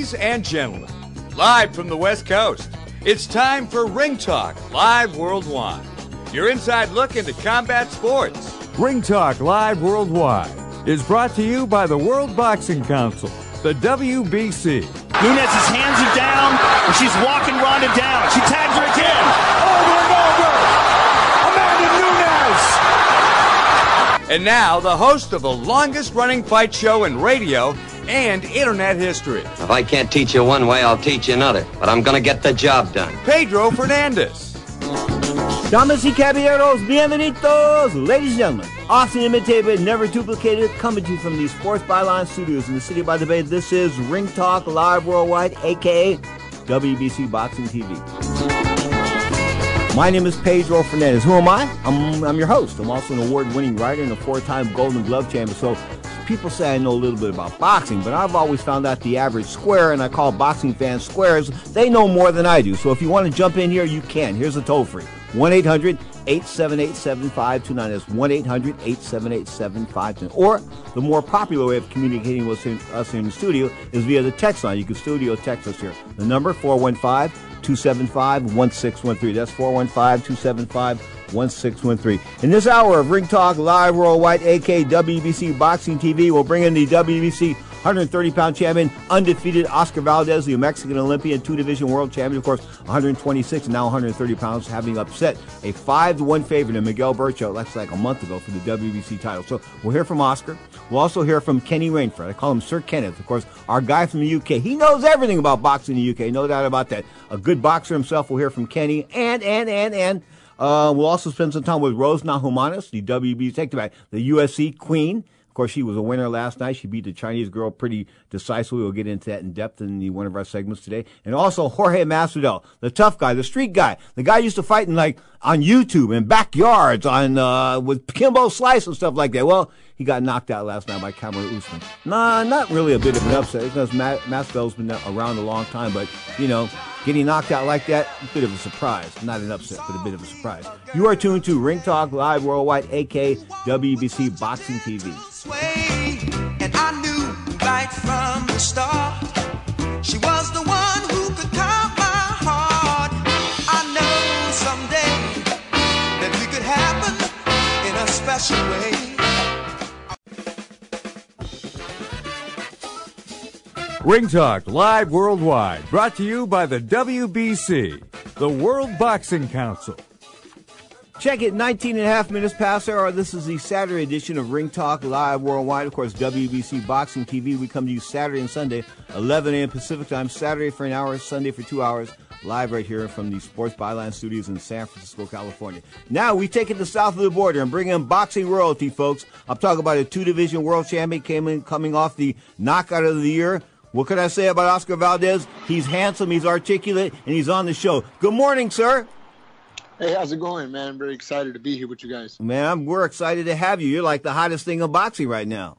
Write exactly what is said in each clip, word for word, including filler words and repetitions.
Ladies and gentlemen, live from the West Coast, it's time for Ring Talk Live Worldwide. Your inside look into combat sports. Ring Talk Live Worldwide is brought to you by the World Boxing Council, the W B C. Nunes's hands are down, and she's walking Ronda down. She tags her again. Over and over. Amanda Nunes. And now, the host of the longest-running fight show in radio and internet history. If I can't teach you one way, I'll teach you another. But I'm going to get the job done. Pedro Fernandez. Damas y caballeros, bienvenidos, ladies and gentlemen. Often imitated, never duplicated, coming to you from the Sports Byline Studios in the city by the Bay. This is Ring Talk Live Worldwide, a k a. W B C Boxing T V. My name is Pedro Fernandez. Who am I? I'm, I'm your host. I'm also an award-winning writer and a four-time Golden Glove champion. So people say I know a little bit about boxing, but I've always found out the average square, and I call boxing fans squares, they know more than I do. So if you want to jump in here, you can. Here's a toll-free. one eight hundred eight seven eight seven five two nine. That's one eight hundred eight seven eight seven five two nine. Or the more popular way of communicating with us in the studio is via the text line. You can studio text us here. The number, four one five, two seven five, one six one three. That's four one five, two seven five, one six one three. In this hour of Ring Talk Live Worldwide, a k a. W B C Boxing T V, we'll bring in the W B C one thirty pound champion, undefeated Oscar Valdez, the Mexican Olympian, two-division world champion, of course, one twenty-six and now one thirty pounds, having upset a five to one favorite in Miguel Bercho, that's like a month ago, for the W B C title. So we'll hear from Oscar. We'll also hear from Kenny Rainford. I call him Sir Kenneth, of course, our guy from the U K. He knows everything about boxing in the U K, no doubt about that. A good boxer himself. We'll hear from Kenny, and, and, and, and, uh, we'll also spend some time with Rose Namajunas, the W B C, take it back, the U F C queen. Of course, she was a winner last night. She beat the Chinese girl pretty decisively. We'll get into that in depth in the, one of our segments today. And also Jorge Masvidal, the tough guy, the street guy. The guy used to fight in, like, on YouTube and backyards on uh with Kimbo Slice and stuff like that. Well, he got knocked out last night by Kamaru Usman. Nah, not really a bit of an upset. Because Masvidal's been around a long time, but, you know, getting knocked out like that, a bit of a surprise. Not an upset, but a bit of a surprise. You are tuned to Ring Talk Live Worldwide, a k a. W B C Boxing T V. And I knew right from the start she was the one who could calm my heart. I know someday that we could happen in a special way. Ring Talk Live Worldwide, brought to you by the W B C, the World Boxing Council. Check it, nineteen and a half minutes past the hour. This is the Saturday edition of Ring Talk Live Worldwide. Of course, W B C Boxing T V. We come to you Saturday and Sunday, eleven a.m. Pacific Time. Saturday for an hour, Sunday for two hours. Live right here from the Sports Byline Studios in San Francisco, California. Now we take it to south of the border and bring in boxing royalty, folks. I'm talking about a two-division world champion came in, coming off the knockout of the year. What can I say about Oscar Valdez? He's handsome, he's articulate, and he's on the show. Good morning, sir. Hey, how's it going, man? I'm very excited to be here with you guys. Man, we're excited to have you. You're like the hottest thing in boxing right now.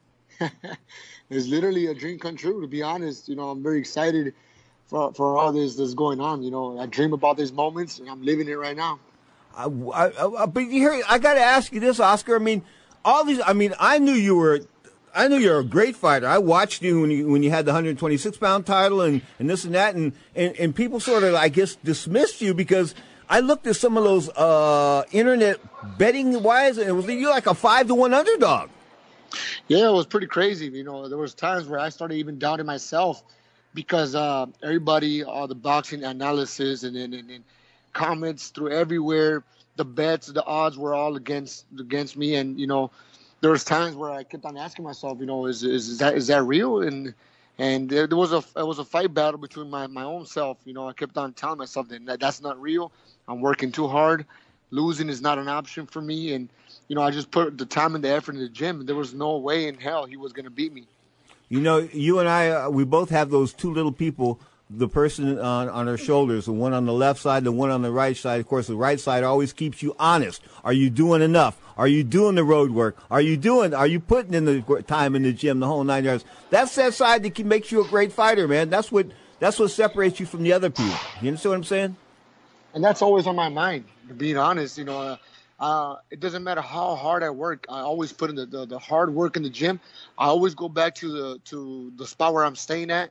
It's literally a dream come true, to be honest. You know, I'm very excited for for all this that's going on. You know, I dream about these moments, and I'm living it right now. I, I, I, but here, I got to ask you this, Oscar. I mean, all these. I mean, I knew you were. I knew you're a great fighter. I watched you when you when you had the one twenty-six pound title and, and this and that, and, and, and people sort of, I guess, dismissed you because I looked at some of those uh, internet betting wise, and it was you're like a five to one underdog. Yeah, it was pretty crazy. You know, there was times where I started even doubting myself because uh, everybody, all the boxing analysis and, and, and, and comments through everywhere, the bets, the odds were all against against me, and you know, there was times where I kept on asking myself, you know, is is, is that is that real? And and there, there was a it was a fight battle between my, my own self. You know, I kept on telling myself that that's not real. I'm working too hard. Losing is not an option for me. And, you know, I just put the time and the effort in the gym. There was no way in hell he was going to beat me. You know, you and I, uh, we both have those two little people, the person on, on our shoulders, the one on the left side, the one on the right side. Of course, the right side always keeps you honest. Are you doing enough? Are you doing the road work? Are you doing, are you putting in the time in the gym, the whole nine yards? That's that side that makes you a great fighter, man. That's what, that's what separates you from the other people. You understand what I'm saying? And that's always on my mind, being honest. You know, uh, uh, it doesn't matter how hard I work. I always put in the, the, the hard work in the gym. I always go back to the to the spot where I'm staying at,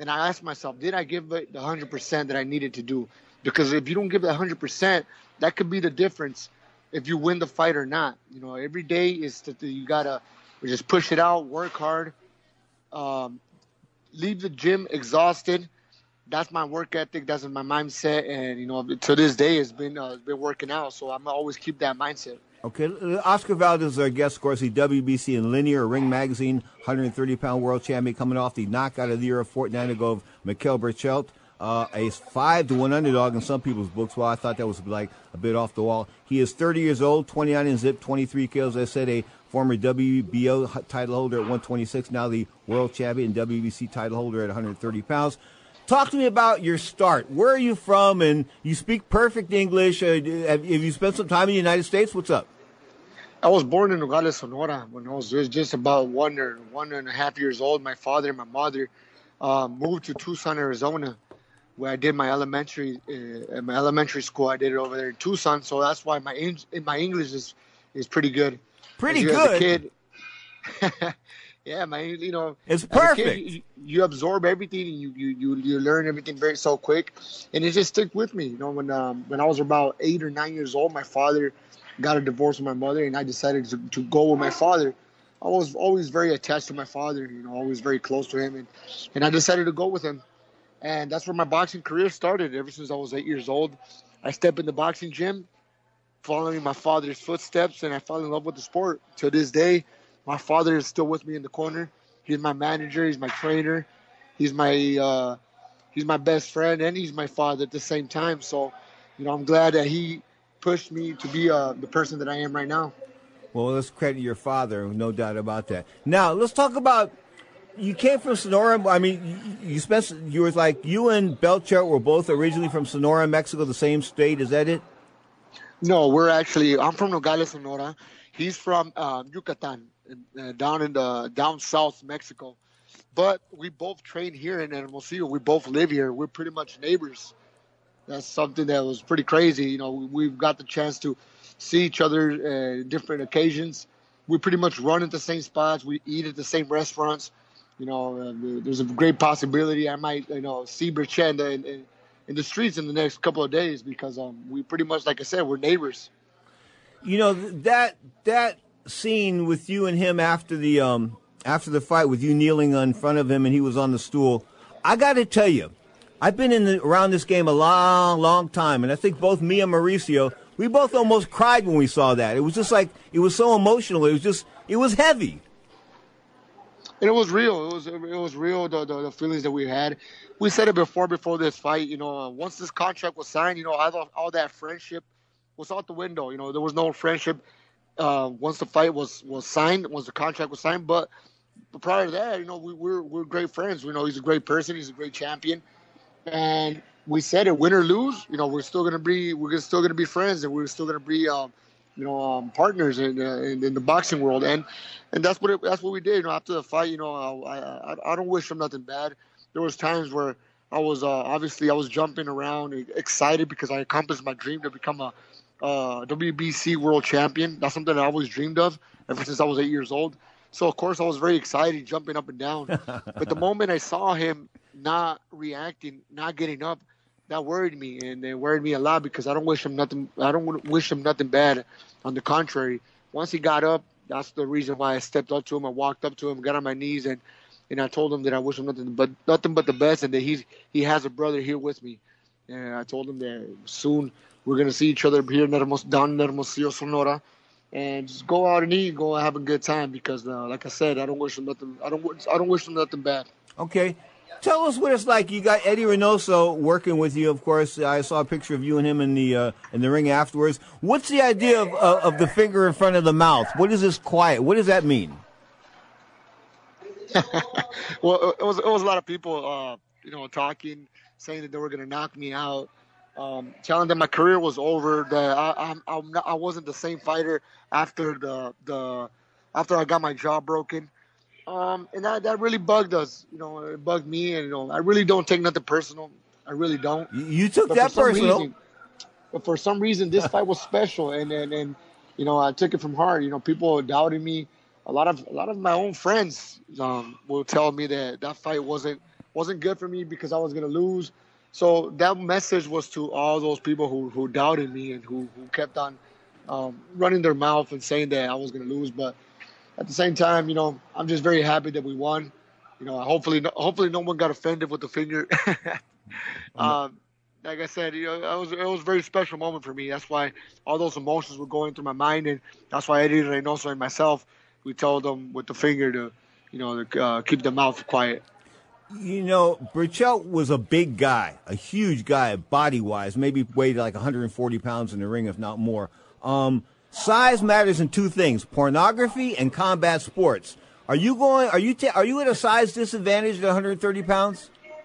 And I asked myself, did I give it the one hundred percent that I needed to do? Because if you don't give it one hundred percent, that could be the difference if you win the fight or not. You know, every day is that you got to just push it out, work hard, um, leave the gym exhausted. That's my work ethic. That's my mindset. And, you know, to this day, it's been, uh, it's been working out. So I'm always keep that mindset. Okay, Oscar Valdez is our guest, of course, the W B C and Linear Ring Magazine, one hundred thirty pound world champion, coming off the knockout of the year a fortnight ago of Mikhail Berchelt, uh, a five to one underdog in some people's books. Well, I thought that was like a bit off the wall. He is thirty years old, twenty-nine in zip, twenty-three kills. As I said, a former W B O title holder at one twenty-six, now the world champion and W B C title holder at one hundred thirty pounds. Talk to me about your start. Where are you from? And you speak perfect English. Uh, have, have you spent some time in the United States? What's up? I was born in Nogales, Sonora, when I was just about one or one and a half years old. My father and my mother uh, moved to Tucson, Arizona, where I did my elementary uh, at my elementary school. I did it over there in Tucson, so that's why my my English is is pretty good. Pretty you, good. As a kid, yeah, my you know it's perfect. Kid, you, you absorb everything and you, you you you learn everything very so quick, and it just stuck with me. You know, when um, when I was about eight or nine years old, my father got a divorce with my mother, and I decided to, to go with my father. I was always very attached to my father, you know, always very close to him, and, and I decided to go with him. And that's where my boxing career started. Ever since I was eight years old, I stepped in the boxing gym, following my father's footsteps, and I fell in love with the sport. To this day, my father is still with me in the corner. He's my manager. He's my trainer. He's my uh, he's my best friend, and he's my father at the same time. So, you know, I'm glad that he pushed me to be uh, the person that I am right now. Well, let's credit your father, no doubt about that. Now, let's talk about, you came from Sonora. I mean, you spent, you were like, you and Berchelt were both originally from Sonora, Mexico, the same state. Is that it? No, we're actually, I'm from Nogales, Sonora. He's from um, Yucatan, uh, down in the, down south Mexico. But we both train here in Hermosillo. We both live here. We're pretty much neighbors. That's something that was pretty crazy. You know, we've got the chance to see each other at different occasions. We pretty much run at the same spots. We eat at the same restaurants. You know, uh, there's a great possibility I might, you know, see Berchelt in, in, in the streets in the next couple of days because um, we pretty much, like I said, we're neighbors. You know, that that scene with you and him after the um, after the fight, with you kneeling in front of him and he was on the stool, I got to tell you, I've been in the, around this game a long, long time, and I think both me and Mauricio, we both almost cried when we saw that. It was just like, it was so emotional. It was just, it was heavy. And it was real. It was it was real, the, the, the feelings that we had. We said it before, before this fight, you know, uh, once this contract was signed, you know, all, all that friendship was out the window. You know, there was no friendship uh, once the fight was, was signed, once the contract was signed. But, but prior to that, you know, we, we're, we're great friends. We know he's a great person. He's a great champion. And we said it, win or lose, you know, we're still gonna be, we're still gonna be friends, and we're still gonna be, um, you know, um, partners in, uh, in in the boxing world, and and that's what it, that's what we did. You know, after the fight, you know, I I, I don't wish him nothing bad. There was times where I was uh, obviously I was jumping around, excited because I accomplished my dream to become a uh, W B C world champion. That's something I always dreamed of ever since I was eight years old. So of course I was very excited, jumping up and down. But the moment I saw him not reacting, not getting up, that worried me, and it worried me a lot because I don't wish him nothing. I don't wish him nothing bad. On the contrary, once he got up, that's the reason why I stepped up to him. I walked up to him, got on my knees, and, and I told him that I wish him nothing but nothing but the best, and that he's he has a brother here with me. And I told him that soon we're gonna see each other here in Hermos, down in Hermosillo, Sonora, and just go out and eat, go have a good time because, uh, like I said, I don't wish him nothing. I don't. I don't wish him nothing bad. Okay. Tell us what it's like. You got Eddie Reynoso working with you, of course. I saw a picture of you and him in the uh, in the ring afterwards. What's the idea of uh, of the finger in front of the mouth? What is this quiet? What does that mean? Well, it was it was a lot of people, uh, you know, talking, saying that they were going to knock me out, um, telling them my career was over, that I I'm, I'm not, I wasn't the same fighter after the the after I got my jaw broken. Um, and that, that really bugged us, you know, it bugged me, and, you know, I really don't take nothing personal. I really don't. You took but that personal. Reason, but for some reason, this fight was special, and, and, and, you know, I took it from heart. You know, people doubted me. A lot of, a lot of my own friends, um, will tell me that that fight wasn't wasn't good for me because I was gonna lose. So that message was to all those people who, who doubted me and who, who kept on um, running their mouth and saying that I was gonna lose. But at the same time, you know, I'm just very happy that we won. You know, hopefully, hopefully no one got offended with the finger. um, like I said, you know, it was it was a very special moment for me. That's why all those emotions were going through my mind, and that's why Eddie Reynoso and myself, we told them with the finger to, you know, to uh, keep their mouth quiet. You know, Berchelt was a big guy, a huge guy body-wise, maybe weighed like one hundred forty pounds in the ring, if not more. Um, size matters in two things: pornography and combat sports. Are you going? Are you? Ta- are you at a size disadvantage at one hundred thirty pounds?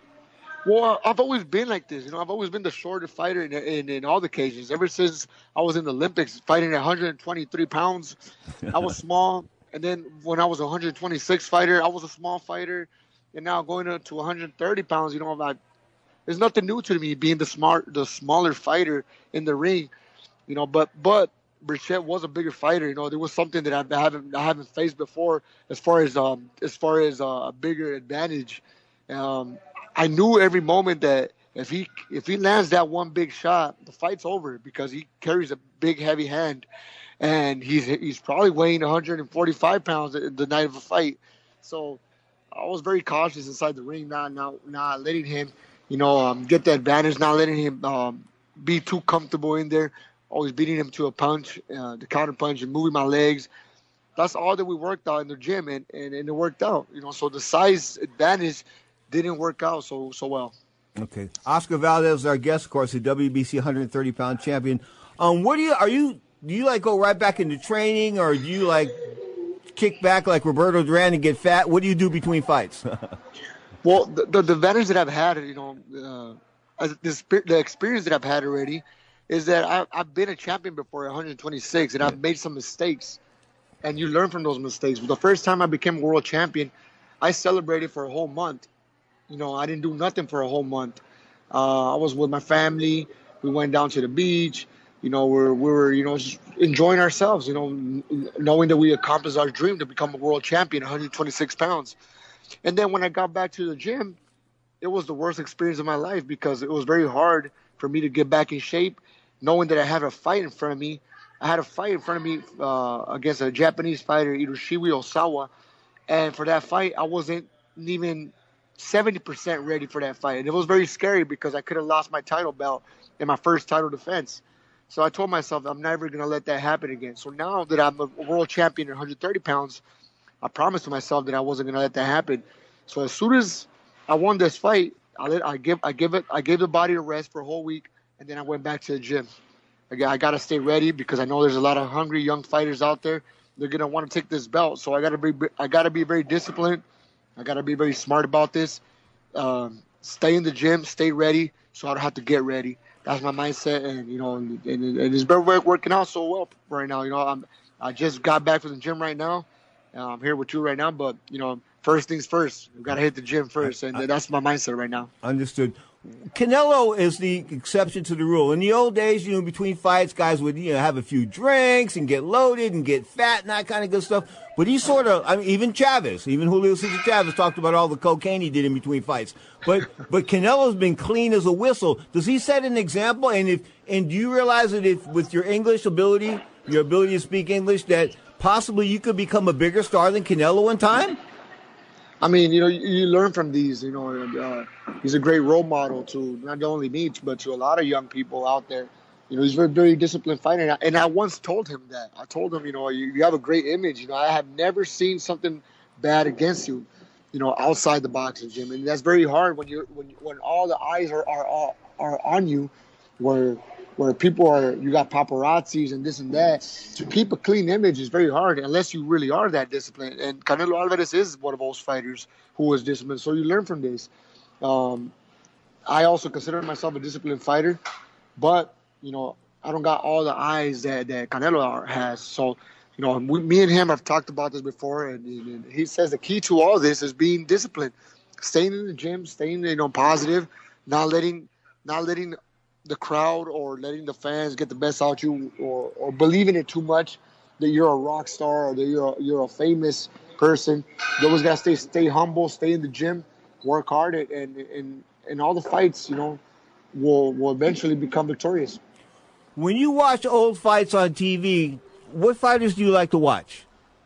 Well, I've always been like this. You know, I've always been the shortest fighter in, in, in all the occasions. Ever since I was in the Olympics fighting at one hundred twenty-three pounds, I was small. And then when I was a one hundred twenty-six fighter, I was a small fighter. And now going up to one hundred thirty pounds, you know, I, there's nothing new to me being the smart, the smaller fighter in the ring. You know, but but Berchelt was a bigger fighter. You know, there was something that I haven't I haven't faced before as far as um as far as uh, a bigger advantage. Um, I knew every moment that if he if he lands that one big shot, the fight's over because he carries a big heavy hand, and he's he's probably weighing one hundred forty-five pounds the night of a fight. So I was very cautious inside the ring, not not not letting him, you know, um, get the advantage, not letting him um, be too comfortable in there. Always beating him to a punch, uh, the counter punch, and moving my legs. That's all that we worked out in the gym, and, and, and it worked out. You know, so the size advantage didn't work out so so well. Okay, Oscar Valdez is our guest, of course, the W B C one hundred thirty pound champion. Um, what do you are you do you like go right back into training, or do you like kick back like Roberto Duran and get fat? What do you do between fights? Well, the, the the advantage that I've had, you know, uh, as this, the experience that I've had already is that I, I've been a champion before at one hundred twenty-six, and I've made some mistakes, and you learn from those mistakes. The first time I became world champion, I celebrated for a whole month. You know, I didn't do nothing for a whole month. Uh, I was with my family. We went down to the beach. You know, we're, we were, you know, just enjoying ourselves, you know, knowing that we accomplished our dream to become a world champion, one hundred twenty-six pounds. And then when I got back to the gym, it was the worst experience of my life because it was very hard for me to get back in shape, knowing that I had a fight in front of me. I had a fight in front of me uh, against a Japanese fighter, Hiroshiwi Osawa. And for that fight, I wasn't even seventy percent ready for that fight. And it was very scary because I could have lost my title belt in my first title defense. So I told myself I'm never going to let that happen again. So now that I'm a world champion at one hundred thirty pounds, I promised myself that I wasn't going to let that happen. So as soon as I won this fight, I let I give I give it I gave the body a rest for a whole week, and then I went back to the gym. I got, I got to stay ready because I know there's a lot of hungry young fighters out there. They're going to want to take this belt. So I got to be I got to be very disciplined. I got to be very smart about this. Um, stay in the gym, stay ready, so I don't have to get ready. That's my mindset, and you know, and, and, and it's been working out so well right now. You know, I'm I just got back from the gym right now. Uh, I'm here with you right now, but you know, first things first. We've got to hit the gym first, and that's my mindset right now. Understood. Canelo is the exception to the rule. In the old days, you know, between fights, guys would, you know, have a few drinks and get loaded and get fat and that kind of good stuff. But he sort of, I mean, even Chavez, even Julio Cesar Chavez talked about all the cocaine he did in between fights. But but Canelo's been clean as a whistle. Does he set an example? And if and do you realize that if with your English ability, your ability to speak English, that possibly you could become a bigger star than Canelo in time? I mean, you know, you, you learn from these. You know, and, uh, he's a great role model to not only me, but to a lot of young people out there. You know, he's a very, very disciplined fighter. And I, and I once told him that. I told him, you know, you, you have a great image. You know, I have never seen something bad against you, you know, outside the boxing gym. And that's very hard when you're when when all the eyes are are are on you, where where people are, you got paparazzis and this and that. To keep a clean image is very hard unless you really are that disciplined. And Canelo Alvarez is one of those fighters who is disciplined. So you learn from this. Um, I also consider myself a disciplined fighter, but, you know, I don't got all the eyes that, that Canelo has. So, you know, we, me and him have talked about this before, and, and he says the key to all this is being disciplined, staying in the gym, staying, you know, positive, not letting, not letting the crowd or letting the fans get the best out of you, or, or believing it too much that you're a rock star or that you're a, you're a famous person. You always gotta stay stay humble, stay in the gym, work hard, and and and all the fights, you know, will will eventually become victorious. When you watch old fights on T V, what fighters do you like to watch?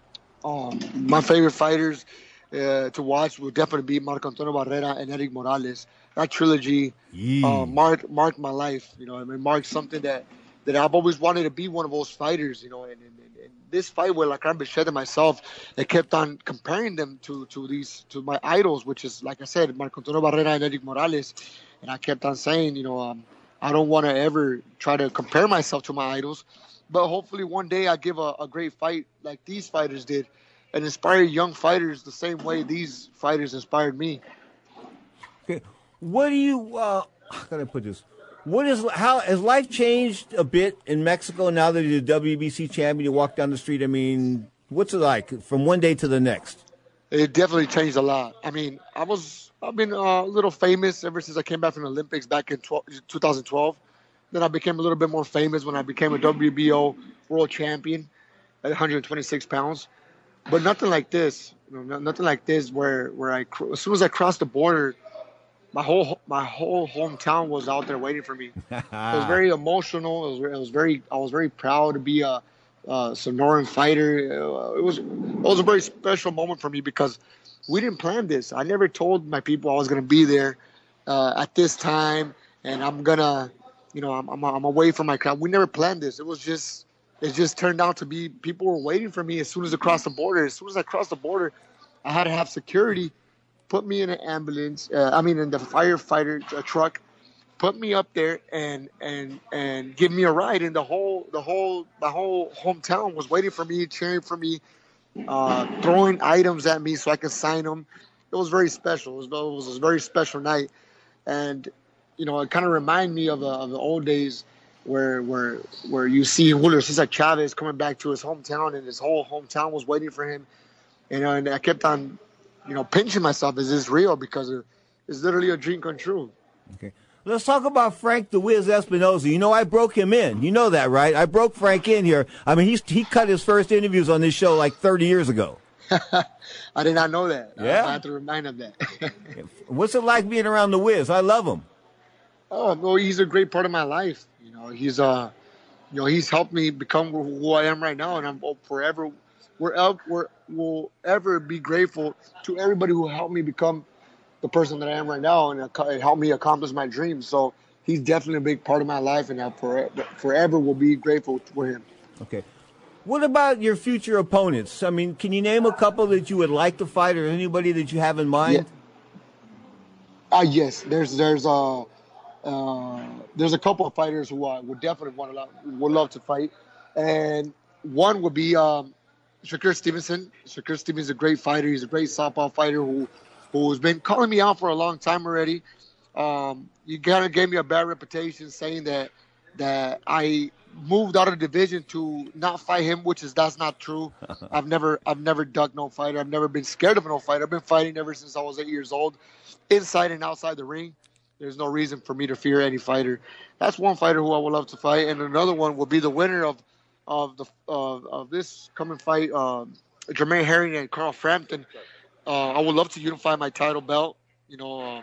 Um, my favorite fighters uh, to watch would definitely be Marco Antonio Barrera and Erik Morales. That trilogy Yeah. uh, marked marked my life. You know, I mean, marked something that, that I've always wanted to be one of those fighters. You know, and, and, and this fight with Lacran Bichette and myself, I kept on comparing them to to these to my idols, which is, like I said, Marco Antonio Barrera and Erik Morales. And I kept on saying, you know, um, I don't want to ever try to compare myself to my idols, but hopefully one day I give a, a great fight like these fighters did, and inspire young fighters the same way these fighters inspired me. Okay. What do you, uh, how can I put this? What is, how, has life changed a bit in Mexico now that you're the W B C champion? You walk down the street, I mean, what's it like from one day to the next? It definitely changed a lot. I mean, I was, I've been uh, a little famous ever since I came back from the Olympics back in twenty twelve. Then I became a little bit more famous when I became a W B O world champion at one hundred twenty-six pounds. But nothing like this, you know, nothing like this where, where I, as soon as I crossed the border, my whole, my whole hometown was out there waiting for me. It was very emotional. It was, it was very, I was very proud to be a, a Sonoran fighter. It was, it was a very special moment for me because we didn't plan this. I never told my people I was going to be there uh, at this time, and I'm gonna, you know, I'm, I'm I'm away from my crowd. We never planned this. It was just, it just turned out to be people were waiting for me as soon as I crossed the border. As soon as I crossed the border, I had to have security put me in an ambulance. Uh, I mean, in the firefighter uh, truck, put me up there and and and give me a ride. And the whole the whole my whole hometown was waiting for me, cheering for me, uh, throwing items at me so I could sign them. It was very special. It was, it was a very special night, and you know, it kind of reminded me of, uh, of the old days where where where you see Julio Cesar Chavez coming back to his hometown, and his whole hometown was waiting for him. You know, and I kept on, you know, pinching myself. Is this real? Because it's literally a dream come true. Okay. Let's talk about Frank the Wiz Espinoza. You know, I broke him in. You know that, right? I broke Frank in here. I mean, he's, he cut his first interviews on this show like thirty years ago. I did not know that. Yeah. I have to remind him that. What's it like being around the Wiz? I love him. Oh, no, he's a great part of my life. You know, he's uh, you know, he's helped me become who I am right now, and I'm forever, we're, we're, will ever be grateful to everybody who helped me become the person that I am right now, and it helped me accomplish my dreams. So he's definitely a big part of my life, and I forever, forever will be grateful for him. Okay. What about your future opponents? I mean, can you name a couple that you would like to fight, or anybody that you have in mind? Yeah. Uh, yes, there's there's uh, uh, there's a couple of fighters who I would definitely want to would love to fight, and one would be um, Shakur Stevenson. Shakur Stevenson is a great fighter. He's a great southpaw fighter who who's been calling me out for a long time already. Um, you kind of gave me a bad reputation saying that that I moved out of the division to not fight him, which is that's not true. I've never I've never ducked no fighter. I've never been scared of no fighter. I've been fighting ever since I was eight years old, inside and outside the ring. There's no reason for me to fear any fighter. That's one fighter who I would love to fight, and another one will be the winner of of the uh, of this coming fight, uh, Jermaine Herring and Carl Frampton. Uh, I would love to unify my title belt. You know, um,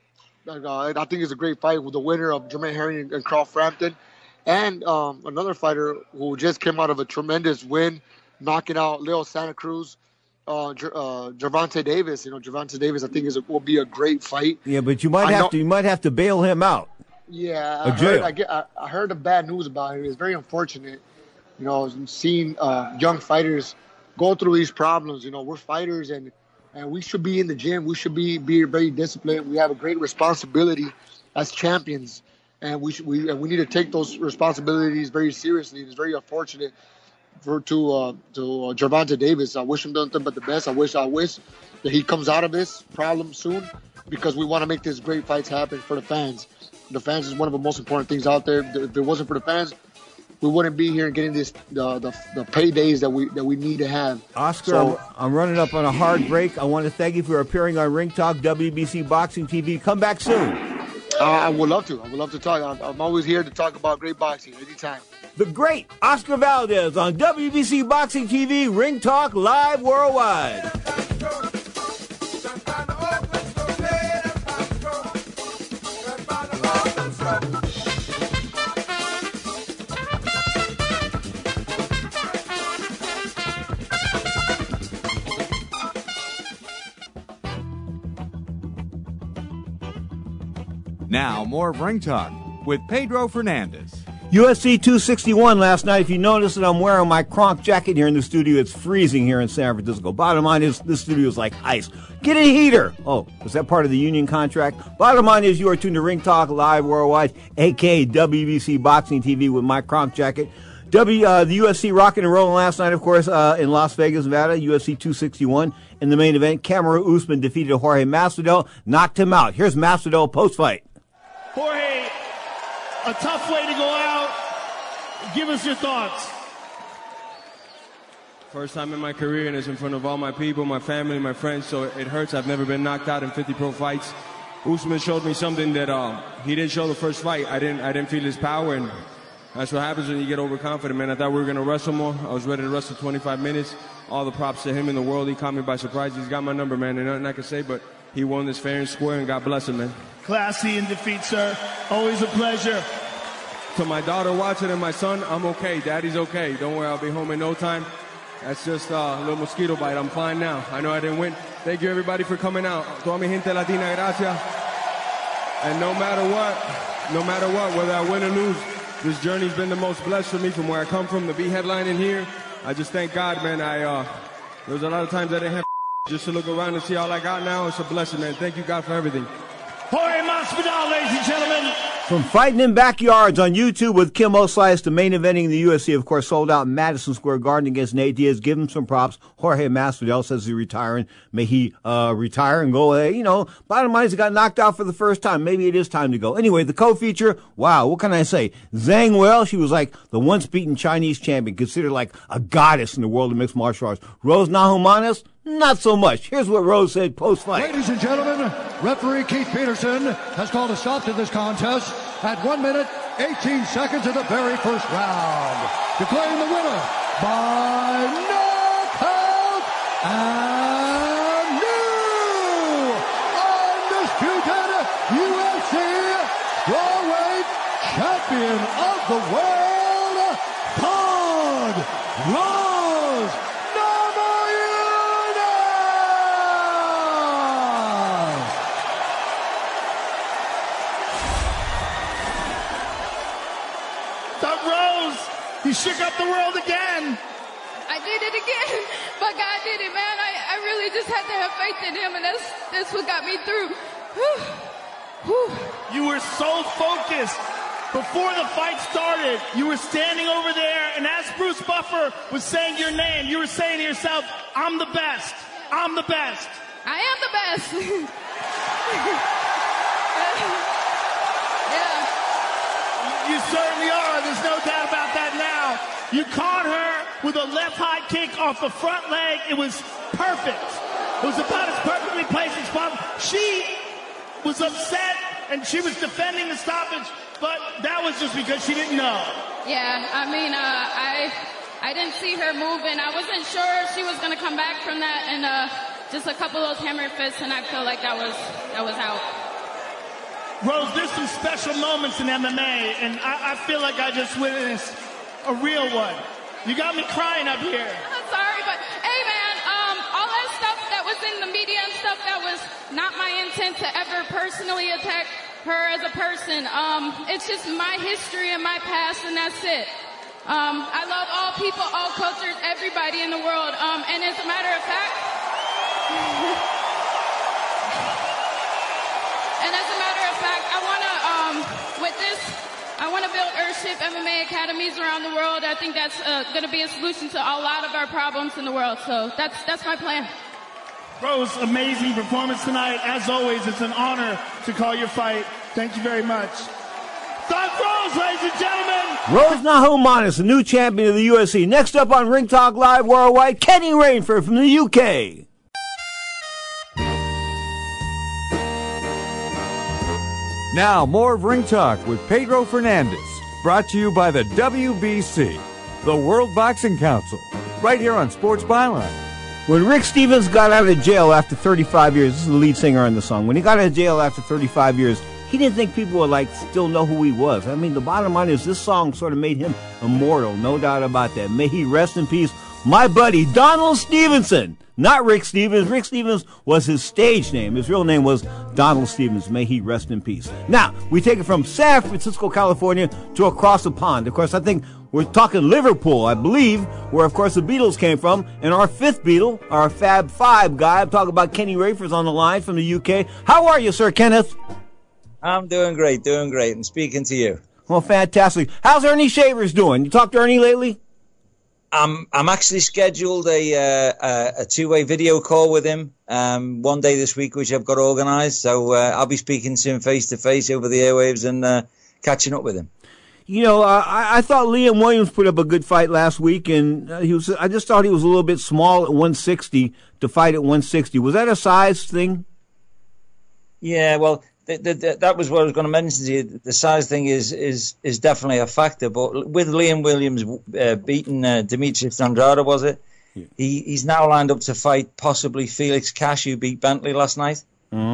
I, I think it's a great fight with the winner of Jermaine Herring and Carl Frampton. And um, another fighter who just came out of a tremendous win, knocking out Leo Santa Cruz, uh, uh, Gervonta Davis. You know, Gervonta Davis, I think, is a, will be a great fight. Yeah, but you might I have know, to you might have to bail him out. Yeah, I heard, I, get, I, I heard the bad news about him. It's very unfortunate. You know, seeing uh, young fighters go through these problems. You know, we're fighters, and and we should be in the gym. We should be be very disciplined. We have a great responsibility as champions. And we should, we and we need to take those responsibilities very seriously. It's very unfortunate for to uh, to uh, Gervonta Davis. I wish him nothing but the best. I wish I wish that he comes out of this problem soon, because we want to make these great fights happen for the fans. The fans is one of the most important things out there. If it wasn't for the fans, we wouldn't be here and getting this the the, the paydays that we that we need to have. Oscar, So- I'm, I'm running up on a hard break. I want to thank you for appearing on Ring Talk W B C Boxing T V. Come back soon. Uh, I would love to. I would love to talk. I'm, I'm always here to talk about great boxing anytime. The great Oscar Valdez on W B C Boxing T V, Ring Talk Live Worldwide. Now, more of Ring Talk with Pedro Fernandez. U F C two sixty-one last night. If you notice that I'm wearing my Kronk jacket here in the studio, it's freezing here in San Francisco. Bottom line is, this studio is like ice. Get a heater. Oh, is that part of the union contract? Bottom line is, you are tuned to Ring Talk Live Worldwide, a k a. W B C Boxing T V with my Kronk jacket. W, uh, the U F C rocking and rolling last night, of course, uh, in Las Vegas, Nevada, U F C two sixty-one. In the main event, Kamaru Usman defeated Jorge Masvidal, knocked him out. Here's Masvidal post-fight. Jorge, a tough way to go out. Give us your thoughts. First time in my career, and it's in front of all my people, my family, my friends, so it hurts. I've never been knocked out in fifty pro fights. Usman showed me something that uh, he didn't show the first fight. I didn't, I didn't feel his power, and that's what happens when you get overconfident, man. I thought we were going to wrestle more. I was ready to wrestle twenty-five minutes. All the props to him in the world. He caught me by surprise. He's got my number, man. There's nothing I can say, but he won this fair and square, and God bless him, man. Classy in defeat, sir. Always a pleasure. To my daughter watching and my son, I'm okay. Daddy's okay. Don't worry, I'll be home in no time. That's just uh, a little mosquito bite. I'm fine now. I know I didn't win. Thank you, everybody, for coming out. Toda mi gente latina, gracias. And no matter what, no matter what, whether I win or lose, this journey's been the most blessed for me from where I come from to be headlining here. I just thank God, man. I uh, there was a lot of times I didn't have just to look around and see all I got now. It's a blessing, man. Thank you, God, for everything. Jorge Masvidal, ladies and gentlemen. From fighting in backyards on YouTube with Kim Oslice to main eventing the U F C, of course, sold out in Madison Square Garden against Nate Diaz. Give him some props. Jorge Masvidal says he's retiring. May he uh, retire and go away. You know, bottom line is he got knocked out for the first time. Maybe it is time to go. Anyway, the co-feature, wow, what can I say? Zhang Weili, she was like the once beaten Chinese champion, considered like a goddess in the world of mixed martial arts. Rose Namajunas, not so much. Here's what Rose said post-fight. Ladies and gentlemen, referee Keith Peterson has called a stop to this contest at one minute, eighteen seconds of the very first round, declaring the winner by knockout and new undisputed U F C strawweight champion of the world, Todd Rose Namajunas. Doug Rose, he shook up the world again. I did it again, but God did it, man. I, I really just had to have faith in him, and that's that's what got me through. Whew. Whew. You were so focused. Before the fight started, you were standing over there, and as Bruce Buffer was saying your name, you were saying to yourself, I'm the best. I'm the best. I am the best. yeah. You certainly are. There's no doubt about that now. You caught her with a left high kick off the front leg. It was perfect. It was about as perfectly placed as possible. She was upset, and she was defending the stoppage, but that was just because she didn't know. Yeah, I mean, uh, I I didn't see her moving. I wasn't sure if she was going to come back from that, and uh, just a couple of those hammer fists, and I feel like that was that was out. Rose, there's some special moments in M M A, and I, I feel like I just witnessed a real one. You got me crying up here. I'm sorry, but hey, man, um, all that stuff that was in the media and stuff, that was not my intent to ever personally attack her as a person. Um, it's just my history and my past, and that's it. Um, I love all people, all cultures, everybody in the world. Um, and as a matter of fact, and as a matter of fact, I want to, um, with this, I want to build Earthship M M A academies around the world. I think that's uh, going to be a solution to a lot of our problems in the world. So that's that's my plan. Rose, amazing performance tonight. As always, it's an honor to call your fight. Thank you very much. Doug Rose, ladies and gentlemen. Rose Namajunas, the new champion of the U F C. Next up on Ring Talk Live Worldwide, Kenny Rainford from the U K. Now, more of Ring Talk with Pedro Fernandez, brought to you by the W B C, the World Boxing Council, right here on Sports Byline. When Rick Stevens got out of jail after thirty-five years, this is the lead singer on the song, when he got out of jail after thirty-five years, he didn't think people would like still know who he was. I mean, the bottom line is this song sort of made him immortal, no doubt about that. May he rest in peace. my buddy Donald Stevenson. Not Rick Stevens. Rick Stevens was his stage name. His real name was Donald Stevens. May he rest in peace. Now, we take it from San Francisco, California to across the pond. Of course, I think we're talking Liverpool, I believe, where, of course, the Beatles came from. And our fifth Beatle, our Fab Five guy, I'm talking about Kenny Rayford's on the line from the U K. How are you, Sir Kenneth? I'm doing great, doing great, and speaking to you. Well, fantastic. How's Ernie Shavers doing? You talked to Ernie lately? I'm I'm actually scheduled a uh, a, a two-way video call with him um, one day this week, which I've got organised. So uh, I'll be speaking to him face to face over the airwaves and uh, catching up with him. You know, uh, I, I thought Liam Williams put up a good fight last week, and uh, he was. I just thought he was a little bit small at one sixty to fight at one sixty. Was that a size thing? Yeah, well. The, the, the, that was what I was going to mention to you. The size thing is is is definitely a factor, but with Liam Williams uh, beating uh, Demetrius Andrade, was it? Yeah. He he's now lined up to fight possibly Felix Cash, who beat Bentley last night.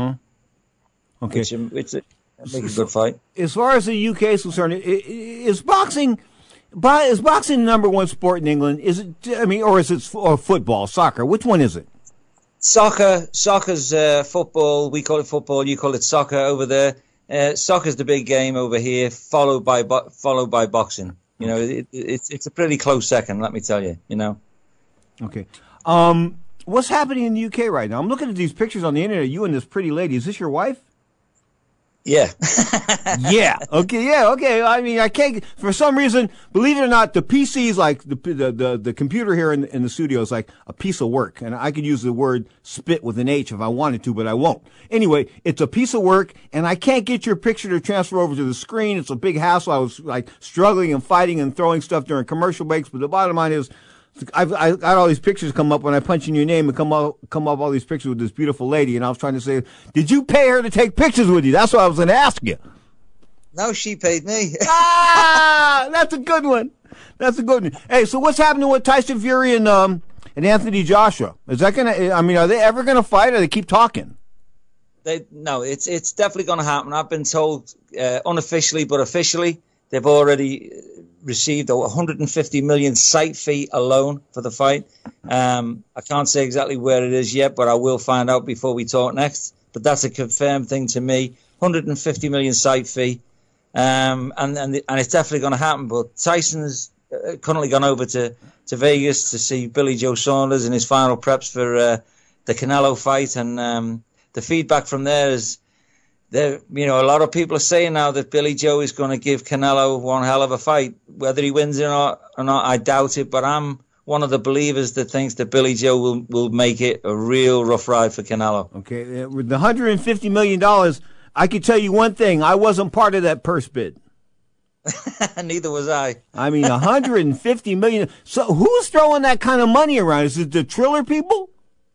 Mm-hmm. Okay, which, um, it's a, make a good fight. As far as the U K is concerned, is boxing is boxing the number one sport in England? Is it? I mean, or is it or football, soccer? Which one is it? Soccer, soccer's uh, football. We call it football. You call it soccer over there. Uh, soccer's the big game over here, followed by bo- followed by boxing. You know, it, it's it's a pretty close second. Let me tell you. You know. Okay. Um, what's happening in the U K right now? I'm looking at these pictures on the internet. You and this pretty lady. Is this your wife? Yeah. yeah. Okay. Yeah. Okay. I mean, I can't. For some reason, believe it or not, the P C's like the the the, the computer here in, in the studio is like a piece of work, and I could use the word spit with an H if I wanted to, but I won't. Anyway, it's a piece of work, and I can't get your picture to transfer over to the screen. It's a big hassle. I was like struggling and fighting and throwing stuff during commercial breaks, but the bottom line is, I've I got all these pictures come up when I punch in your name and come up come up all these pictures with this beautiful lady, and I was trying to say, did you pay her to take pictures with you? That's what I was going to ask you. No, she paid me. ah, that's a good one. That's a good one. Hey, so what's happening with Tyson Fury and um and Anthony Joshua? Is that gonna? I mean, are they ever gonna fight, or they keep talking? They no, it's it's definitely going to happen. I've been told uh, unofficially, but officially, they've already received a one hundred fifty million site fee alone for the fight. Um, I can't say exactly where it is yet, but I will find out before we talk next. But that's a confirmed thing to me. one hundred fifty million site fee, um, and and and it's definitely going to happen. But Tyson's uh, currently gone over to, to Vegas to see Billy Joe Saunders in his final preps for uh, the Canelo fight, and um, the feedback from there is, there, you know, a lot of people are saying now that Billy Joe is going to give Canelo one hell of a fight. Whether he wins or not, or not, I doubt it. But I'm one of the believers that thinks that Billy Joe will, will make it a real rough ride for Canelo. Okay, with the one hundred fifty million dollars, I can tell you one thing. I wasn't part of that purse bid. Neither was I. I mean, one hundred fifty million dollars. So who's throwing that kind of money around? Is it the Triller people?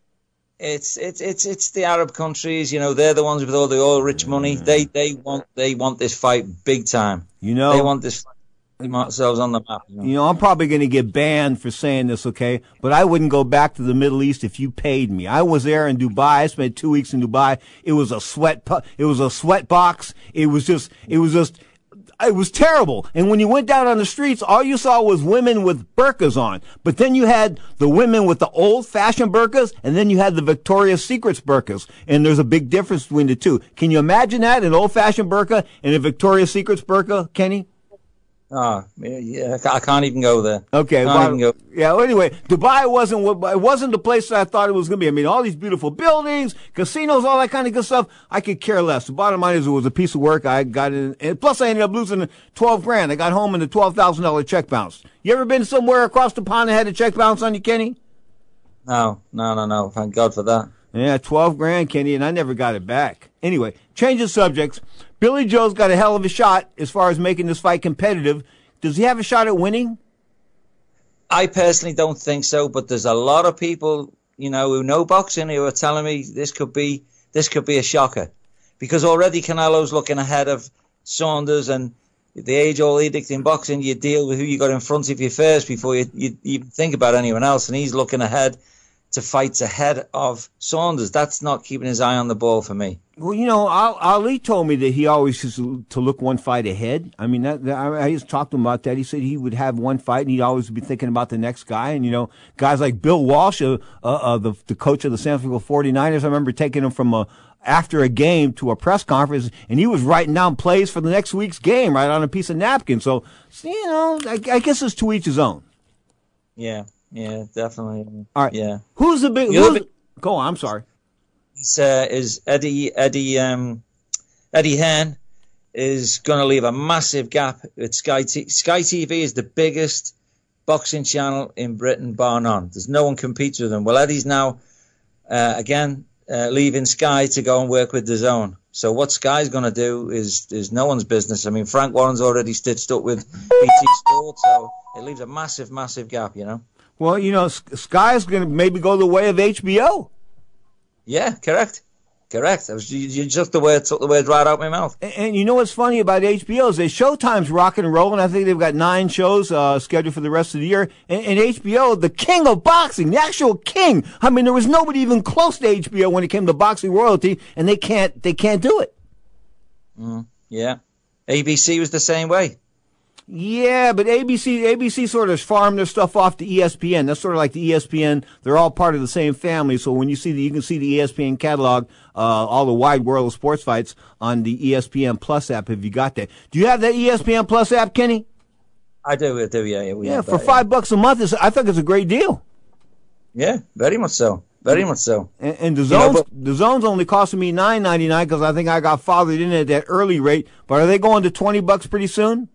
It's it's it's it's the Arab countries, you know. They're the ones with all the oil rich money. They they want they want this fight big time. You know, they want this fight themselves on the map. You know, you know I'm probably going to get banned for saying this, okay? But I wouldn't go back to the Middle East if you paid me. I was there in Dubai. I spent two weeks in Dubai. It was a sweat. Pu- it was a sweat box. It was just. It was just. It was terrible. And when you went down on the streets, all you saw was women with burqas on. But then you had the women with the old-fashioned burqas, and then you had the Victoria's Secrets burqas. And there's a big difference between the two. Can you imagine that, an old-fashioned burqa and a Victoria's Secrets burqa, Kenny? Oh, yeah, I can't even go there. Okay. Can't well, even go. Yeah, well, anyway, Dubai wasn't what, it wasn't the place that I thought it was going to be. I mean, all these beautiful buildings, casinos, all that kind of good stuff, I could care less. The bottom line is it was a piece of work. I got in, and plus I ended up losing twelve grand. I got home and the twelve thousand dollars check bounced. You ever been somewhere across the pond and had a check bounce on you, Kenny? No, no, no, no. Thank God for that. Yeah, twelve grand, Kenny, and I never got it back. Anyway, change of subjects. Billy Joe's got a hell of a shot as far as making this fight competitive. Does he have a shot at winning? I personally don't think so, but there's a lot of people, you know, who know boxing who are telling me this could be this could be a shocker, because already Canelo's looking ahead of Saunders, and the age-old edict in boxing, you deal with who you got in front of you first before you, you even think about anyone else, and he's looking ahead to fights ahead of Saunders. That's not keeping his eye on the ball for me. Well, you know, Ali told me that he always used to look one fight ahead. I mean, that, that, I used to talk to him about that. He said he would have one fight and he'd always be thinking about the next guy. And, you know, guys like Bill Walsh, uh, uh, the, the coach of the San Francisco forty-niners, I remember taking him from a, after a game to a press conference, and he was writing down plays for the next week's game right on a piece of napkin. So, you know, I, I guess it's to each his own. Yeah, yeah, definitely. All right. Yeah. Who's the big, who's, big go on, I'm sorry. Is, uh, is Eddie Eddie um, Eddie Hearn is going to leave a massive gap at Sky T V. Sky T V is the biggest boxing channel in Britain, bar none. There's no one competes with them. Well, Eddie's now uh, again uh, leaving Sky to go and work with DAZN. So what Sky's going to do is is no one's business. I mean, Frank Warren's already stitched up with B T Sport, so it leaves a massive, massive gap. You know. Well, you know, Sky's going to maybe go the way of H B O. Yeah, correct. Correct. I was, you, you took the word, took the words right out of my mouth. And, and you know what's funny about H B O is that Showtime's rocking and rolling. I think they've got nine shows uh, scheduled for the rest of the year. And, and H B O, the king of boxing, the actual king. I mean, there was nobody even close to H B O when it came to boxing royalty, and they can't, they can't do it. Mm, yeah. A B C was the same way. Yeah, but A B C, A B C sort of farmed their stuff off to E S P N. That's sort of like the E S P N. They're all part of the same family. So when you see the, you can see the E S P N catalog, uh, all the wide world of sports fights on the E S P N Plus app. If you got that, do you have that E S P N Plus app, Kenny? I do, I do. Yeah, yeah. We yeah, have for that, five yeah. bucks a month, is I think it's a great deal. Yeah, very much so. Very much so. And, and the You know, zones, but- the zones only costing me nine ninety nine because I think I got fathered in at that early rate. But are they going to twenty bucks pretty soon?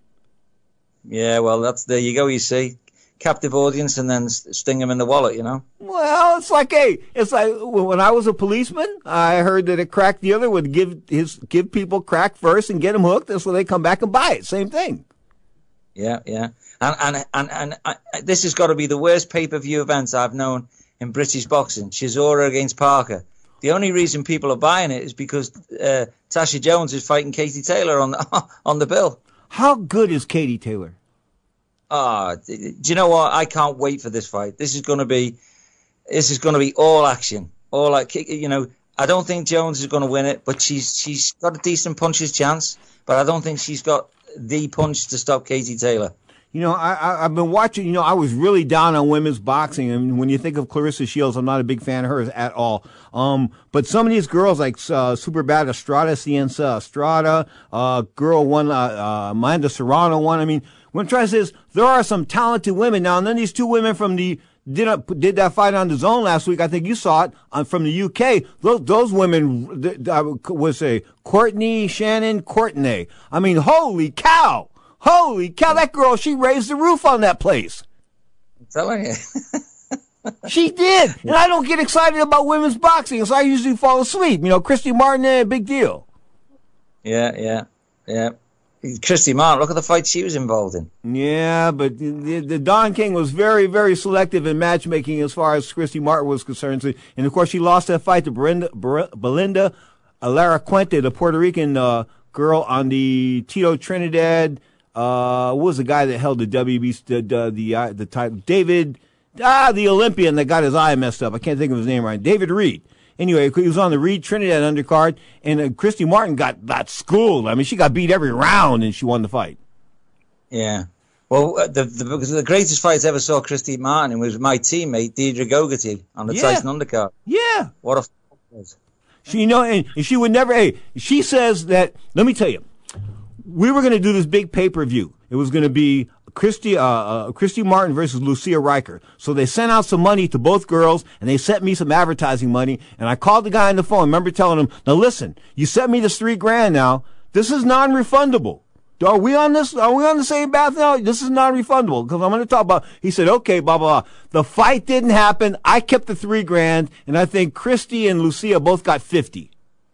Yeah, well, that's there you go. You see, captive audience, and then sting them in the wallet. You know. Well, it's like, hey, it's like when I was a policeman, I heard that a crack dealer would give his give people crack first and get them hooked, and so they come back and buy it. Same thing. Yeah, yeah, and and and and uh, this has got to be the worst pay per view event I've known in British boxing. Chisora against Parker. The only reason people are buying it is because uh, Tasha Jones is fighting Katie Taylor on the on the bill. How good is Katie Taylor? Ah, oh, do you know what? I can't wait for this fight. This is going to be, this is going to be all action, all like you know. I don't think Jones is going to win it, but she's she's got a decent puncher's chance. But I don't think she's got the punch to stop Katie Taylor. You know, I, I, I've been watching, you know, I was really down on women's boxing. And when you think of Clarissa Shields, I'm not a big fan of hers at all. Um, but some of these girls, like uh, Super Bad Estrada, Cienza Estrada, uh, girl one, uh, uh, Amanda Serrano one. I mean, what I'm trying to say is there are some talented women. Now, and then these two women from the, did, uh, did that fight on DAZN last week. I think you saw it uh, from the U K. Those, those women, I would say, Courtney, Shannon, Courtney. I mean, holy cow. Holy cow, that girl, she raised the roof on that place. I'm telling you. She did. And I don't get excited about women's boxing, so I usually fall asleep. You know, Christy Martin, eh, big deal. Yeah, yeah, yeah. Christy Martin, look at the fight she was involved in. Yeah, but the, the Don King was very, very selective in matchmaking as far as Christy Martin was concerned. So, and, of course, she lost that fight to Belinda, Belinda Alara Quente, the Puerto Rican uh, girl on the Tito Trinidad. Uh, what was the guy that held the W B C, the, the, the, uh, the title? David, ah, the Olympian that got his eye messed up. I can't think of his name right. David Reed. Anyway, he was on the Reed Trinidad undercard, and uh, Christy Martin got, got schooled. I mean, she got beat every round, and she won the fight. Yeah. Well, the, the, the greatest fight I ever saw Christy Martin was my teammate, Deidre Gogarty, on the Yeah. Tyson undercard. Yeah. What a f*** was. She, you know, and, and she would never, hey, she says that, let me tell you, we were going to do this big pay-per-view. It was going to be Christy, uh, uh, Christy Martin versus Lucia Riker. So they sent out some money to both girls, and they sent me some advertising money, and I called the guy on the phone. I remember telling him, now listen, you sent me this three grand now. This is non-refundable. Are we on this? Are we on the same path now? This is non-refundable because I'm going to talk about. He said, "Okay, blah blah blah." The fight didn't happen. I kept the three grand, and I think Christy and Lucia both got fifty.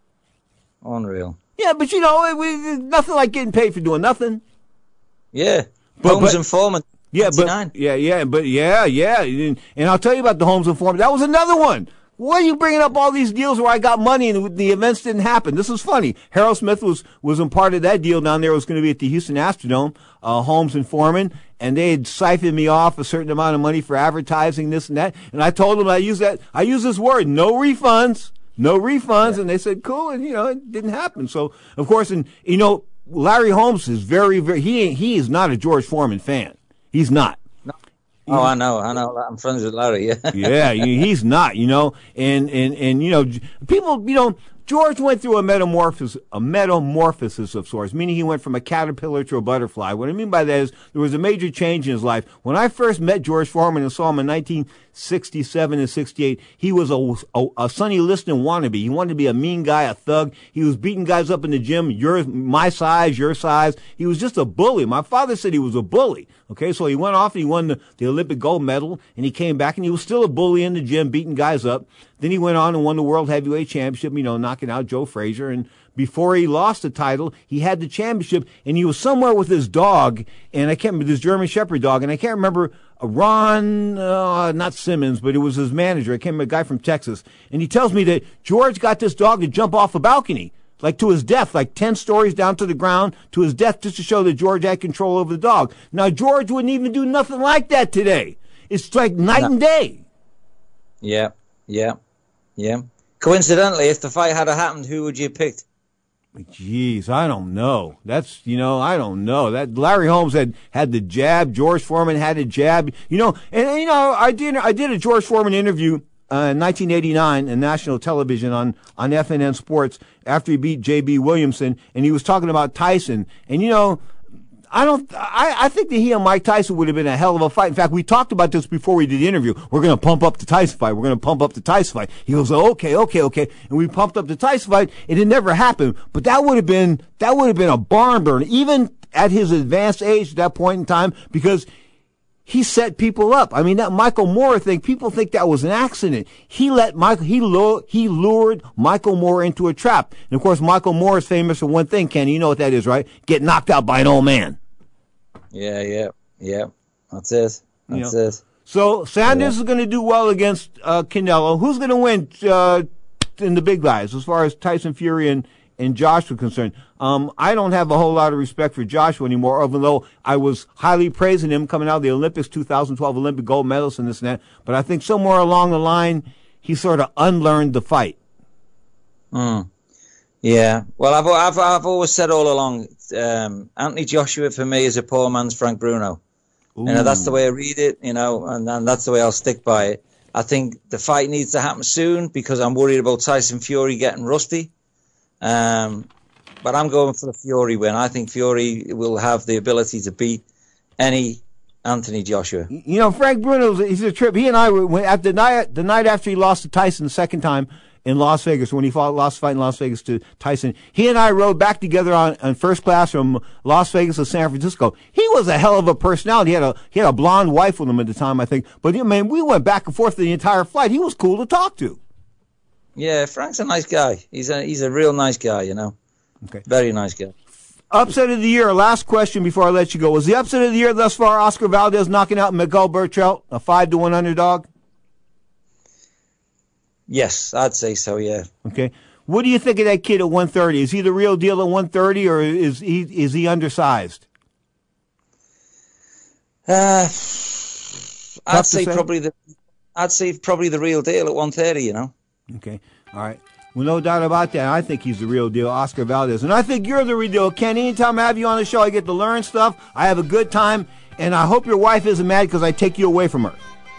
Unreal. Yeah, but you know, it, we, nothing like getting paid for doing nothing. Yeah, But- Holmes but- Informant. Yeah, but ninety-nine. yeah, yeah, but yeah, yeah, and, and I'll tell you about the Holmes Informant. That was another one. Why are you bringing up all these deals where I got money and the events didn't happen? This is funny. Harold Smith was was a part of that deal down there. It was going to be at the Houston Astrodome, uh, Holmes and Foreman, and they had siphoned me off a certain amount of money for advertising this and that. And I told them I use that. I use this word, no refunds. no refunds, yeah. and they said, cool, and, you know, it didn't happen. So, of course, and, you know, Larry Holmes is very, very, he he is not a George Foreman fan. He's not. No. Oh, I know, I know. I'm friends with Larry, yeah. yeah, he's not, you know, and, and, and, you know, people, you know, George went through a metamorphosis, a metamorphosis of sorts, meaning he went from a caterpillar to a butterfly. What I mean by that is there was a major change in his life. When I first met George Foreman and saw him in nineteen sixty-seven and sixty-eight, he was a, a, a Sonny Liston wannabe. He wanted to be a mean guy, a thug. He was beating guys up in the gym, your, my size, your size. He was just a bully. My father said he was a bully. Okay, so he went off and he won the, the Olympic gold medal, and he came back and he was still a bully in the gym, beating guys up. Then he went on and won the World Heavyweight Championship, you know, knocking out Joe Frazier. And before he lost the title, he had the championship, and he was somewhere with his dog, and I can't remember, this German Shepherd dog, and I can't remember Ron, uh, not Simmons, but it was his manager. I can't remember, a guy from Texas. And he tells me that George got this dog to jump off a balcony, like to his death, like ten stories down to the ground, to his death, just to show that George had control over the dog. Now, George wouldn't even do nothing like that today. It's like night no. and day. Yeah, yeah, yeah. Coincidentally, if the fight had happened, who would you have picked? Jeez, I don't know. That's, you know, I don't know. That Larry Holmes had, had the jab. George Foreman had a jab. You know, and, and you know, I did, I did a George Foreman interview, uh, in nineteen eighty-nine in national television on, on F N N Sports after he beat J B Williamson, and he was talking about Tyson. And, you know, I don't, I, I think that he and Mike Tyson would have been a hell of a fight. In fact, we talked about this before we did the interview. We're going to pump up the Tyson fight. We're going to pump up the Tyson fight. He goes, okay, okay, okay. And we pumped up the Tyson fight, and it never happened. But that would have been, that would have been a barn burner, even at his advanced age at that point in time, because he set people up. I mean, that Michael Moore thing, people think that was an accident. He let Michael, he lured, he lured Michael Moore into a trap. And of course, Michael Moore is famous for one thing, Kenny. You know what that is, right? Get knocked out by an old man. Yeah, yeah, yeah. That's it. That's you know, it. So Sanders yeah. is going to do well against uh, Canelo. Who's going to win uh, in the big guys as far as Tyson Fury and, and Joshua are concerned? Um, I don't have a whole lot of respect for Joshua anymore, even though I was highly praising him coming out of the Olympics, two thousand twelve Olympic gold medalist and this and that. But I think somewhere along the line, he sort of unlearned the fight. Hmm. Yeah, well, I've I've I've always said all along, um, Anthony Joshua for me is a poor man's Frank Bruno. Ooh. You know, that's the way I read it. You know, and, and that's the way I'll stick by it. I think the fight needs to happen soon because I'm worried about Tyson Fury getting rusty. Um, but I'm going for the Fury win. I think Fury will have the ability to beat any Anthony Joshua. You know, Frank Bruno's he's a trip. He and I went at the night the night after he lost to Tyson the second time in Las Vegas, when he fought, lost fight in Las Vegas to Tyson. He and I rode back together on, on first class from Las Vegas to San Francisco. He was a hell of a personality. He had a, he had a blonde wife with him at the time, I think. But, I mean, we went back and forth the entire flight. He was cool to talk to. Yeah, Frank's a nice guy. He's a, he's a real nice guy, you know. Okay. Very nice guy. Upset of the year, last question before I let you go. Was the upset of the year thus far Oscar Valdez knocking out Miguel Berchelt, a five to one underdog? Yes, I'd say so, yeah. Okay. What do you think of that kid at one thirty? Is he the real deal at one thirty, or is he is he undersized? Uh, I'd say, say probably the I'd say probably the real deal at one thirty, you know. Okay. All right. Well, no doubt about that. I think he's the real deal, Oscar Valdez. And I think you're the real deal, Ken. Anytime I have you on the show, I get to learn stuff. I have a good time. And I hope your wife isn't mad because I take you away from her.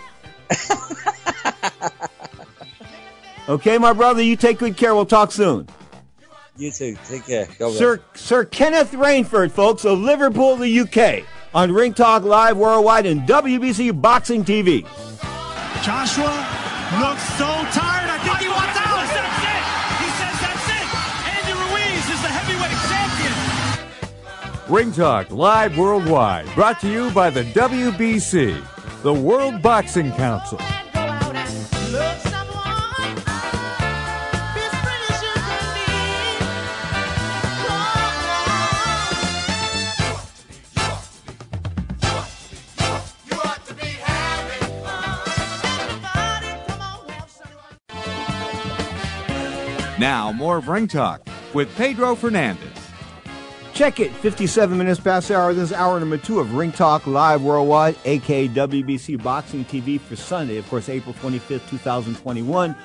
Okay, my brother, you take good care. We'll talk soon. You too. Take care. Go Sir, Sir Kenneth Rainford, folks, of Liverpool, the U K, on Ring Talk Live Worldwide and W B C Boxing T V. Joshua looks so tired. I think he wants out. That's it. He says that's it. Andy Ruiz is the heavyweight champion. Ring Talk Live Worldwide, brought to you by the W B C, the World Boxing Council. Now, more of Ring Talk with Pedro Fernandez. Check it, fifty-seven minutes past the hour. This is hour number two of Ring Talk Live Worldwide, a k a. W B C Boxing T V for Sunday, of course, April twenty-fifth, twenty twenty-one.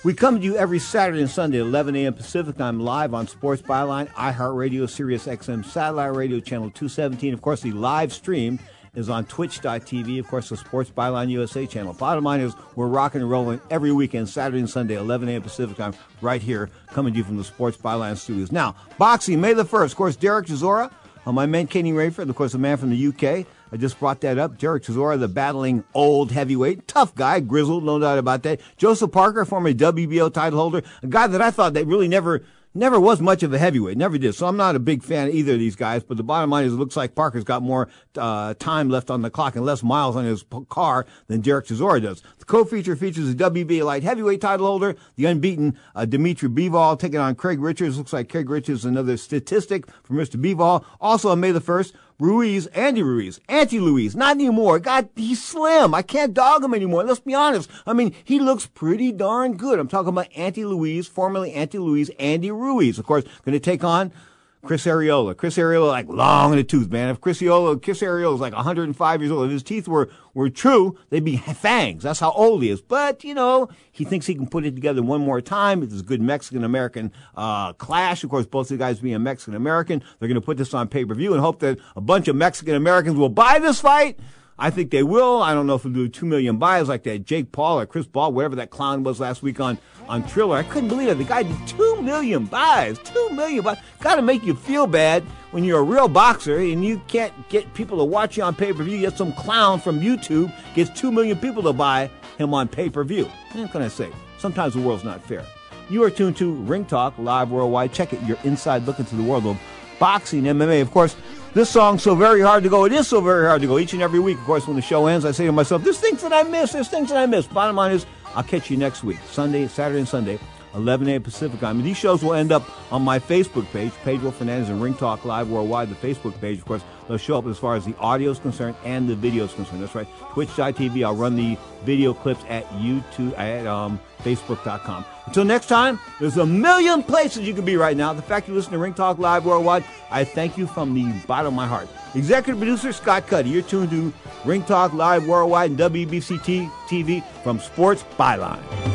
We come to you every Saturday and Sunday at eleven a.m. Pacific time, live on Sports Byline, iHeartRadio, Sirius X M Satellite Radio, Channel two seventeen. Of course, the live stream is on twitch dot t v. Of course, the Sports Byline U S A channel. Bottom line is we're rocking and rolling every weekend, Saturday and Sunday, eleven a.m. Pacific time, right here, coming to you from the Sports Byline studios. Now, boxing, May the first. Of course, Derek Chisora, uh, my man Kenny Rayford, of course, a man from the U K. I just brought that up. Derek Chisora, the battling old heavyweight, tough guy, grizzled, no doubt about that. Joseph Parker, former W B O title holder, a guy that I thought that really never never was much of a heavyweight, never did. So I'm not a big fan of either of these guys, but the bottom line is it looks like Parker's got more uh, time left on the clock and less miles on his p- car than Derek Chisora does. The co-feature features the W B A light heavyweight title holder, the unbeaten uh, Dimitri Bivol, taking on Craig Richards. Looks like Craig Richards is another statistic for Mister Bivol. Also on May the first, Ruiz, Andy Ruiz, Anti-Ruiz, not anymore. God, he's slim. I can't dog him anymore. Let's be honest. I mean, he looks pretty darn good. I'm talking about Anti-Ruiz, formerly Anti-Ruiz, Andy Ruiz. Of course, going to take on Chris Arreola. Chris Arreola, like long in the tooth, man. If Chris Arreola, Chris Arreola is like one hundred five years old, if his teeth were, were true, they'd be fangs. That's how old he is. But, you know, he thinks he can put it together one more time. It's a good Mexican-American uh clash. Of course, both the guys being Mexican-American. They're going to put this on pay-per-view and hope that a bunch of Mexican-Americans will buy this fight. I think they will. I don't know if they'll do two million buys like that Jake Paul or Chris Paul, whatever that clown was last week on, on Triller. I couldn't believe it. The guy did two million buys. two million buys. Got to make you feel bad when you're a real boxer and you can't get people to watch you on pay-per-view. Yet some clown from YouTube gets two million people to buy him on pay-per-view. What can I say? Sometimes the world's not fair. You are tuned to Ring Talk Live Worldwide. Check it. Your inside look into the world of boxing, M M A. Of course, this song's so very hard to go. It is so very hard to go. Each and every week, of course, when the show ends, I say to myself, there's things that I miss. There's things that I miss. Bottom line is, I'll catch you next week, Sunday, Saturday and Sunday, eleven a.m. Pacific time. And these shows will end up on my Facebook page, Pedro Fernandez and Ring Talk Live Worldwide, the Facebook page. Of course, they'll show up as far as the audio is concerned and the video is concerned. That's right. twitch dot t v. I'll run the video clips at YouTube, at um, facebook dot com. Until next time, there's a million places you can be right now. The fact you listen to Ring Talk Live Worldwide, I thank you from the bottom of my heart. Executive producer Scott Cuddy. You're tuned to Ring Talk Live Worldwide and W B C T V from Sports Byline.